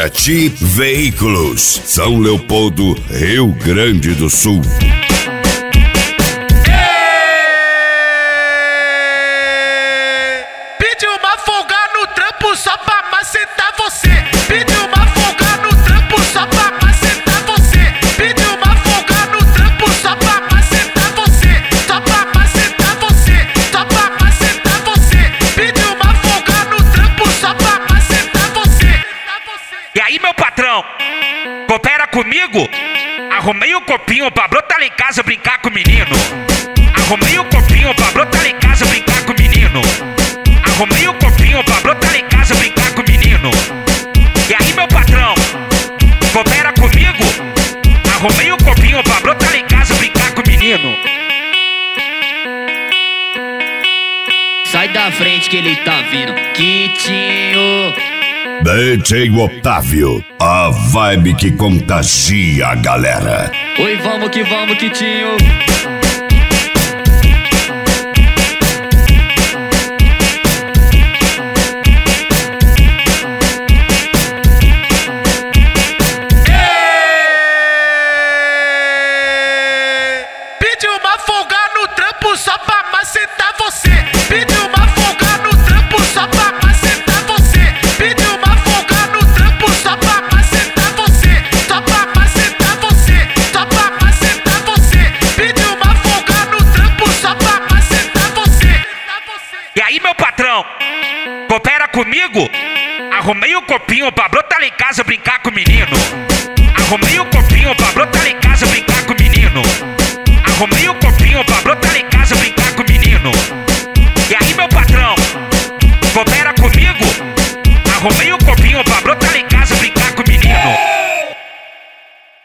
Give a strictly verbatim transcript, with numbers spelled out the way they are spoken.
Paraty Veículos, São Leopoldo, Rio Grande do Sul. Pediu uma folga no trampo só pra macetar você. Pediu uma folga no trampo só pra macetar você. Pediu uma folga no trampo só pra macetar você. Só pra macetar você. Só pra macetar você. Pediu uma folga no trampo só pra macetar você. E aí, meu patrão, coopera comigo? Arrumei o copinho pra brotar lá em casa brincar com o menino. Arrumei o copinho pra brotar lá em casa brincar com o menino. Arrumei o copinho pra brotar lá em casa brincar com o menino. E aí, meu patrão, coopera comigo? Arrumei o copinho pra brotar lá em casa brincar com o menino. Sai da frente que ele tá vindo, Quitinho. D J Otávio, a vibe que contagia a galera. Oi, vamos que vamos, Quitinho. Pediu uma folga no trampo só pra macetar você. Pediu uma folga no trampo só pra macetar você. Pediu uma folga no trampo só pra macetar você. Só pra macetar você. Só pra macetar você. Pediu uma folga no trampo só pra macetar você. E aí, meu patrão, coopera comigo? Arrumei o copinho pra brotar lá em casa brincar com o menino. Arrumei o copinho pra brotar lá em casa brincar com o menino. Arrumei o copinho pra brotar lá em casa